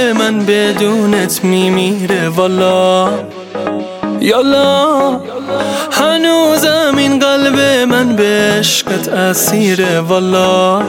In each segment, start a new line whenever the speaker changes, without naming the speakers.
من بدونت میمیره والا. یالا هنوزم این قلب من به عشقت اسیره والا.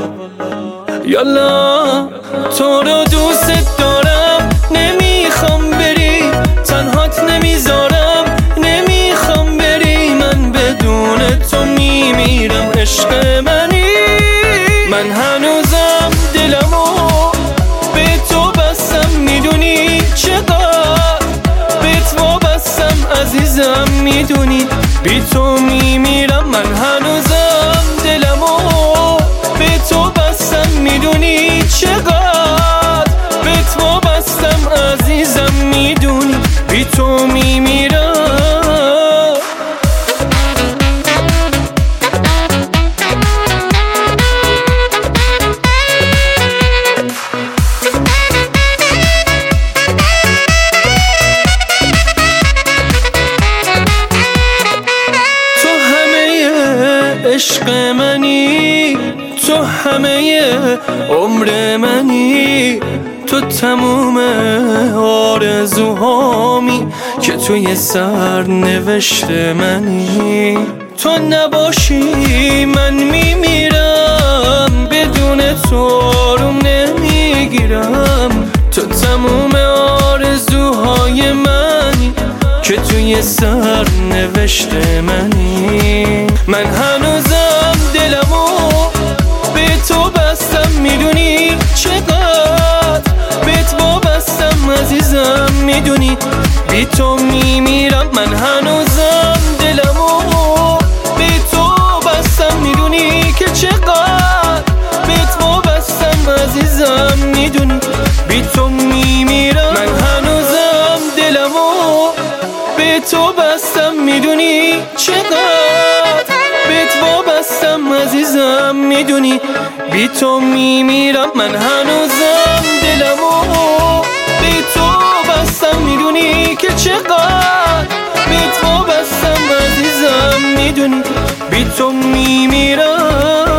یالا تو رو دوست دارم، نمیخوام بری، تنهات نمیذارم، نمیخوام بری، من بدون تو میمیرم عشق منی. من هنوزم دلمو به تو بستم، میدونی چقدر بهت وابستم عزیزم، میدونی بی تو میمیرم. من هنوزم دلمو به تو بستم، میدونی چقدر بهت وابستم عزیزم، میدونی بی تو میمیرم. عشق منی، تو همه عمر منی، تو تموم آرزوهامی که توی سر نوشته منی. تو نباشی من میمیرم، بدون تو آروم نمیگیرم. تو تموم آرزوهای منی که توی سر نوشته منی. من هنوزم دلمو به تو بستم، میدونی چقدر بهت وابستم عزیزم، میدونی بی تو میمیرم. من هنوزم دلمو به تو بستم، میدونی که چقدر بهت وابستم عزیزم، میدونی بی تو میمیرم. من هنوزم دلمو به تو بستم، میدونی چقدر بهت وابستم عزیزم، میدونی بی تو میمیرم. من هنوزم دلمو به تو بستم، میدونی که چقدر بهت وابستم عزیزم، میدونی بی تو میمیرم.